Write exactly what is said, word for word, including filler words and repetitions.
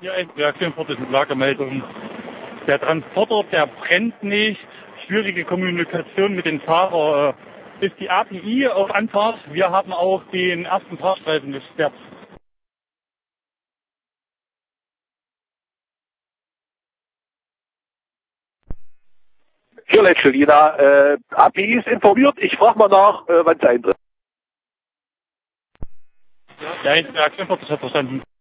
Hier ist Reaktion Ford ist eine Lagermeldung. Der Transporter, der brennt nicht. Schwierige Kommunikation mit den Fahrern. Ist die A P I auf Anfahrt. Wir haben auch den ersten Fahrstreifen gesperrt. Hier Letschelina, äh, A P I ist informiert. Ich frage mal nach, äh, wann es eintritt. Ja, die Reaktion Ford ist verstanden.